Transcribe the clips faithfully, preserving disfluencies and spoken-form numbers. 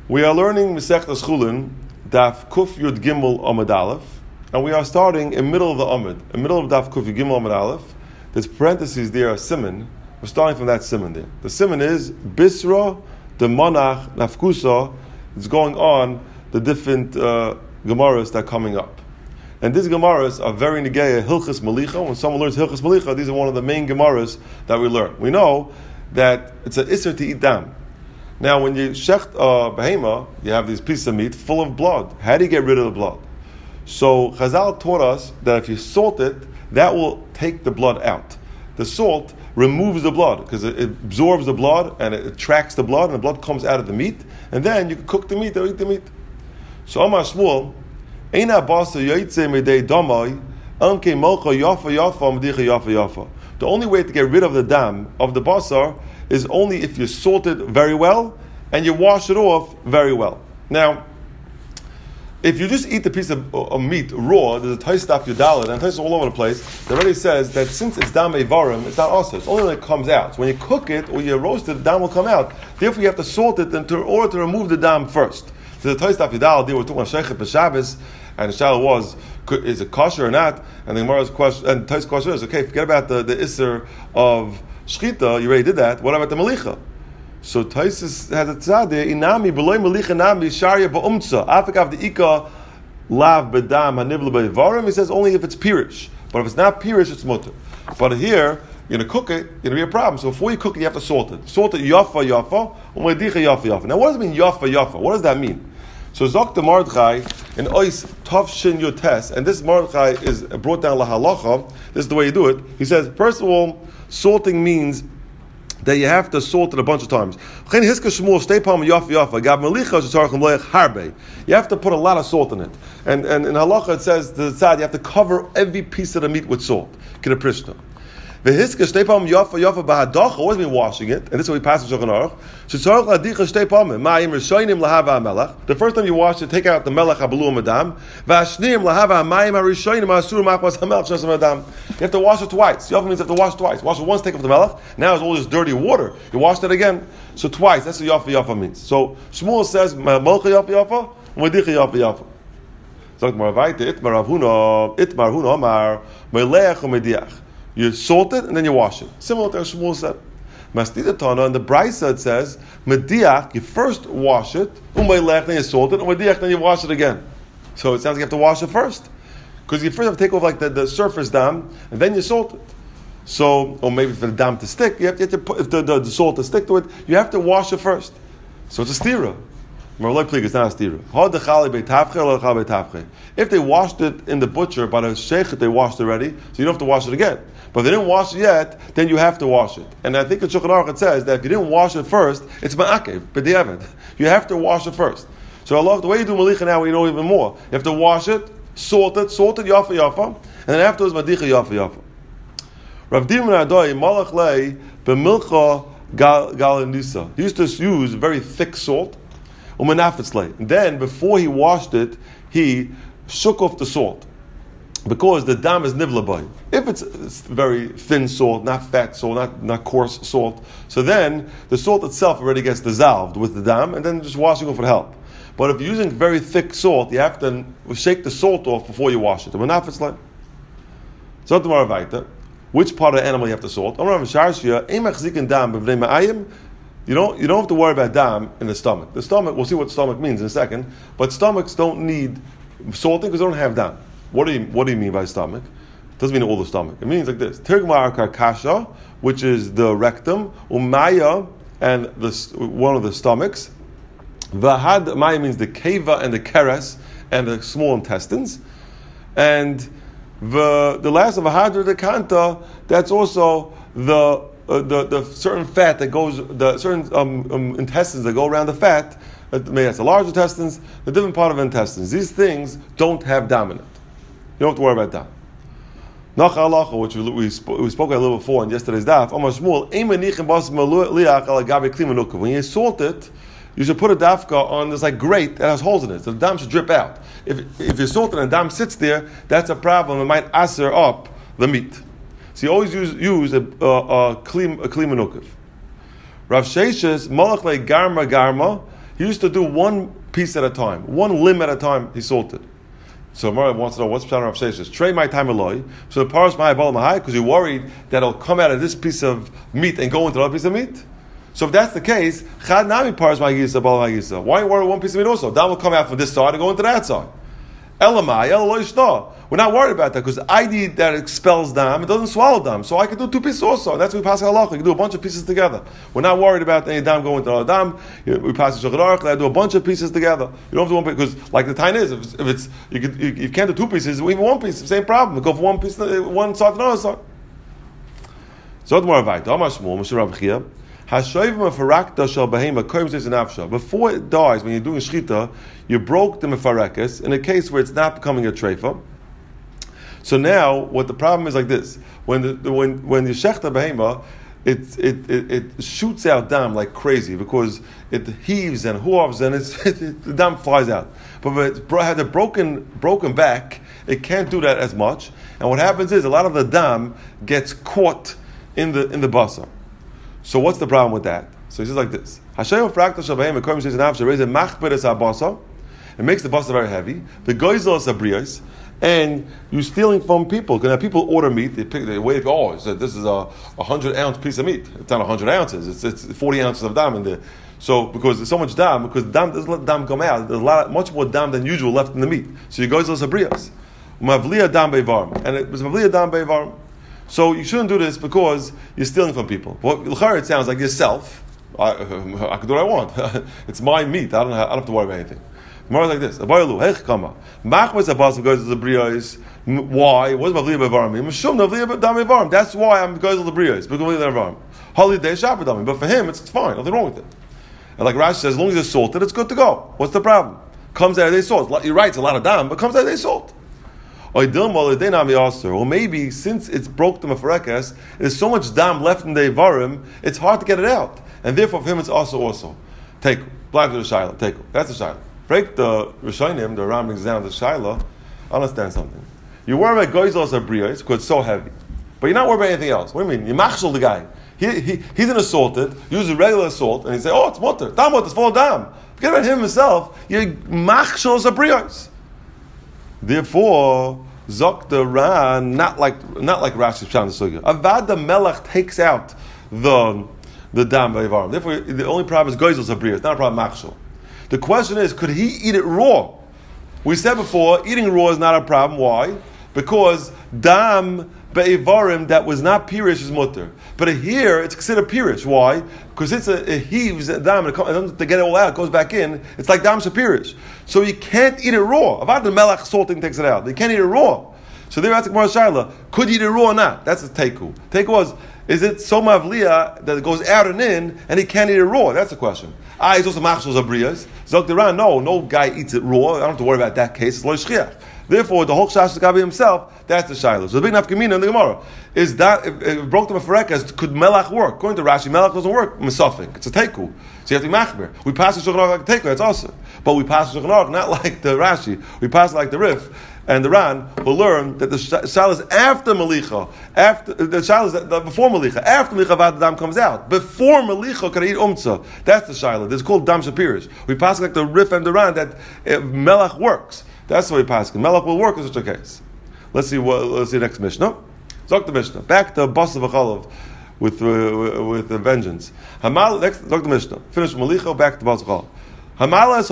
We are learning Masechtas Chulin, Daf Kuf Yud Gimel Amud Aleph, and we are starting in middle of the Amud, in middle of Daf Kuf Yud Gimel Amud Aleph. There's parentheses there, a siman. We're starting from that siman there. The siman is Bisra, the Monach, Nafkusa. It's going on the different uh, Gemaras that are coming up. And these Gemaras are very negeya Hilchas Malicha. When someone learns Hilchas Malicha, these are one of the main Gemaras that we learn. We know that it's an Isser to eat dam. Now, when you shecht a behema, you have these pieces of meat full of blood. How do you get rid of the blood? So Chazal taught us that if you salt it, that will take the blood out. The salt removes the blood because it, it absorbs the blood and it attracts the blood, and the blood comes out of the meat, and then you can cook the meat or eat the meat. So Amar Shmuel, Eina basa yoytze midei damai, anke molcha yafa yafa mdicha yafa yafa. The only way to get rid of the dam of the basar is only if you salt it very well and you wash it off very well. Now, if you just eat the piece of, of meat raw, there's a Taisdaf Yudalit, and Taisdaf all over the place, that already says that since it's dam evarim, it's not also. It's only when it comes out. So when you cook it or you roast it, the dam will come out. Therefore, you have to salt it in order to remove the dam first. So the Taisdaf Yudalit, they were talking about Sheikh B'Shabbos, and the shadow was, is it kosher or not? And the Gemara's question, and Taisdaf question is, okay, forget about the, the Isser of Shchita, you already did that. What about the Malicha? So Taisus has a tzadeh, inami beloy Malicha nami sharia ba'umtza afikav the ika lav bedam hanivla bevarim. He says only if it's pirish, but if it's not pirish, it's mutter. But here you're gonna cook it, it's gonna be a problem. So before you cook it, you have to salt it. Salt it yafa yafa, umedicha yafa yafa. Now, what does it mean yafa yafa? What does that mean? So Zok the Mordechai in Ois Tov Shin Yotes, and this Mordechai is brought down lahalacha. This is the way you do it. He says, first of all, salting means that you have to salt it a bunch of times. You have to put a lot of salt in it. And, and in halacha it says, the tzad, you have to cover every piece of the meat with salt. Get a prishna. What does it mean washing it? And this is what we pass in Shulchan Aruch. The first time you wash it, take out the melech habelu madam. You have to wash it twice. Yofa means you have to wash twice. Wash it once, take off the melech. Now it's all this dirty water. You washed it again. So twice. That's what yofa yofa means. So Shmuel says, Molcha yofa yofa, Umedicha yofa yofa. Sagt mar weiter, itmar avhuna, itmar huna amar, melech umediach. You salt it and then you wash it. Similar to what Shmuel said. Mastida Tana, in the Brisa it says, Mediach, you first wash it, Umaylech, then you salt it, Umediach, then you wash it again. So it sounds like you have to wash it first. Because you first have to take off like the, the surface dam, and then you salt it. So, or maybe for the dam to stick, you have to, you have to put, if the, the, the salt to stick to it, you have to wash it first. So it's a stira. It's not a stira. If they washed it in the butcher by the sheikh, they washed it already, so you don't have to wash it again. But if they didn't wash it yet, then you have to wash it. And I think in Shulchan Aruch it says that if you didn't wash it first, it's ma'akev, b'diavad. You have to wash it first. So Allah, the way you do malicha now, we know even more. You have to wash it, salt it, salt it yafa yafa, and then afterwards madicha yafa yafa. Rav Dimon Adoi malach lei b'milcha galanisa. He used to use very thick salt. And then, before he washed it, he shook off the salt. Because the dam is nivlabai. If it's, it's very thin salt, not fat salt, not, not coarse salt, so then the salt itself already gets dissolved with the dam, and then just washing off would help. But if you're using very thick salt, you have to shake the salt off before you wash it. So, which part of the animal you have to salt? You don't, you don't have to worry about dam in the stomach. The stomach, we'll see what stomach means in a second, but stomachs don't need salting because they don't have dam. What do you, what do you mean by stomach? It doesn't mean all the stomach. It means like this. Tirgmar karkasha, which is the rectum, umaya, and the, one of the stomachs. Vahad, maya means the keva and the keres, and the small intestines. And the, the last of vahadra the kanta, that's also the Uh, the, the certain fat that goes, the certain um, um, intestines that go around the fat, uh, maybe that's the large intestines, the different part of the intestines. These things don't have dam in it. You don't have to worry about dam. Nach halacha, which we, we, sp- we spoke about a little before in yesterday's daf, Amar Shmuel, when you salt it, you should put a dafka on this like grate that has holes in it, so the dam should drip out. If if you salt it and the dam sits there, that's a problem. It might aser up the meat. So you always use use a a kli a kli menukav. Rav Sheshes malach le garma garma He used to do one piece at a time, one limb at a time. He salted. So Mara wants to know what's Pshat Rav Sheshes. Trey my time aloi. So the paras my bal mahai because you're worried that it'll come out of this piece of meat and go into another piece of meat. So if that's the case, chad nami paras my gisa bal my gisa. Why worry one piece of meat also? Dam will come out from this side and go into that side. Elamai eloi shna. We're not worried about that because I D that expels dam, it doesn't swallow dam. So I can do two pieces also. And that's what we pass halacha. You can do a bunch of pieces together. We're not worried about any dam going to another dam. We pass shulchan aruch. They do a bunch of pieces together. You don't have to do one piece because, like the time is, if it's, if it's you, could, you, you can't do two pieces, even one piece, same problem. We go from one piece, to one side to another side. So the more vayta, Amar Shmuel, Moshe Rav Chia, Hashoivim afarakta shel behema koyim zis nafsha. Before it dies, when you're doing shchita, you broke the mefarekes in a case where it's not becoming a treifa. So now, what the problem is like this: when the, the when when you shechta behema, it, it it it shoots out dam like crazy because it heaves and hoofs and it's, it, it, the dam flies out. But if it had a broken broken back, it can't do that as much. And what happens is a lot of the dam gets caught in the in the basar. So what's the problem with that? So he says like this: Hashem frakta shel behema koyim zis nafsha reis machberes habasar. It makes the basar very heavy. The goizel is abrios. And you're stealing from people. Because people order meat, they pick, they weigh it, oh, so this is a hundred ounce piece of meat. It's not a hundred ounces, it's, it's forty ounces of dam in there. So, because there's so much dam, because dam doesn't let dam come out, there's a lot, much more dam than usual left in the meat. So you go to sabrias. Mavliya dam bevarm. And it was mavliya dam bevarm. So you shouldn't do this because you're stealing from people. Well, it sounds like yourself. I, I can do what I want. It's my meat. I don't have, I don't have to worry about anything. More like this. Why? What is Mavliya Bevarim? Mishum Mavliya Bevarim. That's why I'm going to the Brios. Because Bevarim. Holiday Shabbat. But for him, it's fine. Nothing wrong with it. And like Rashi says, as long as it's salted, it's good to go. What's the problem? Comes out of their salt. You're right, it's a lot of dam, but comes out of their salt. Or maybe since it's broke the mefarekas, there's so much dam left in the Ivarim, it's hard to get it out. And therefore for him it's also also. Take black to the Shiloh. Take that's the Shiloh. Break the Rishonim, the Ram brings down the Shiloh. Understand something. You worry about Goizos or Brios because it's so heavy. But you're not worried about anything else. What do you mean? You machshel the guy. He, he, he's an assaulted, uses regular assault, and he say, oh, it's mutter. Dam mutter, it's full of dam. Forget about him himself. You machshel or Brios. Therefore, Zok the Ran, not like not like Rashi's Pshat Sugya. Avad the Melech takes out the the dam vayvarim. Therefore, the only problem is Goizos or Brios, not a problem machshel. The question is, could he eat it raw? We said before, eating raw is not a problem. Why? Because dam be'ivarim that was not pirish is mutter. But here, it's considered pirish. Why? Because it's a, it heaves dam, and it, to get it all out, it goes back in. It's like dam shapirish. So you can't eat it raw. About the melech salting takes it out. You can't eat it raw. So they're asking Gemara Shaila, could you eat it raw or not? That's the teiku. Teiku was, is it so mavliya that it goes out and in, and he can't eat it raw? That's the question. Ah, he's also machshos abriyas. Zok Deran, no, no guy eats it raw. I don't have to worry about that case. It's lo shchiach. Therefore, the whole shash gabi himself, that's the shiloh. So the big nafkamina in the Gemara is that if, if it broke the mefarekas, could melach work? According to Rashi, melach doesn't work. Mesafik, it's a teiku. So you have to be machmer. We pass the shulchan aruch like a teiku. That's also, but we pass the shulchan aruch not like the Rashi. We pass it like the Rif. And the Ran will learn that the shal is after Malicha, after the shal is before Malicha, after Malicha Avad Dam comes out. Before Malicha can I eat umtza. That's the shayla. This is called Dam Shapirish. We pass like the Rif and the Ran that uh, Melach works. That's the way we pass. Melach will work in such a case. Let's see what. Let's see the next Mishnah. Zok the Mishnah. Back to Bas of Achalov with uh, with a vengeance. Hamal next Zok the Mishnah. Finish Malicha. Back to Bas of Achalov. If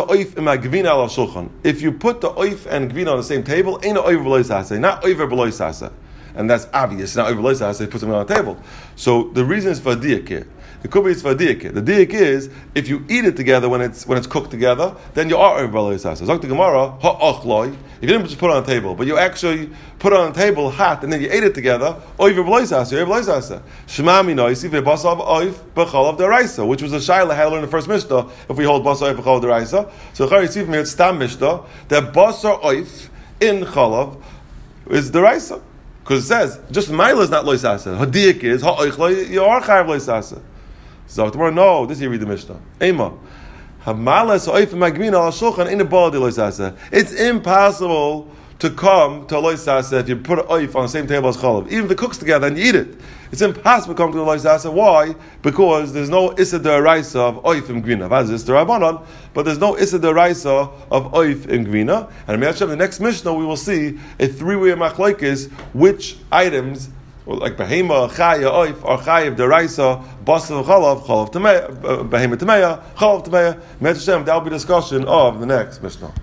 you put the oif and gvina on the same table, ain't no oiver beloy sase, not oiver beloy sase, and that's obvious. Not oiver beloy sase, it puts them on the table. So the reason is for diak here. It could be it's for diak. The diak is if you eat it together when it's when it's cooked together, then you are oiver beloy sase. Zok the Gemara ha'ochloi. If you didn't just put it on the table, but you actually put it on the table hot and then you ate it together, oiver beloy sase, oiver beloy sase. Shema minoisi ve'basav oif b'chalav deraisa, which was a shayla had learned in the first Mishnah. If we hold basar oif b'chalav deraisa, so the Chari from here it's stam Mishnah that basar oif in chalav is deraisa because it says just mila is not loy sase. Hadiik is ha'oichloi you are chayav loy sase. So tomorrow, no, this is you read the Mishnah. Ema. It's impossible to come to Eloi Sasa if you put an oif on the same table as chalav. Even if it cooks together and you eat it, it's impossible to come to Eloi Sasa. Why? Because there's no issa deraisa of oif in grina. That's issa derabanan, but there's no issa deraisa of oif in grina. And in the next Mishnah we will see a three-way machlokes which items, like behema, chaya, oif, are chayiv deraisa, basav, chalav, chalav tameya, behema tameya, chalav tameya. That will be discussion of the next Mishnah.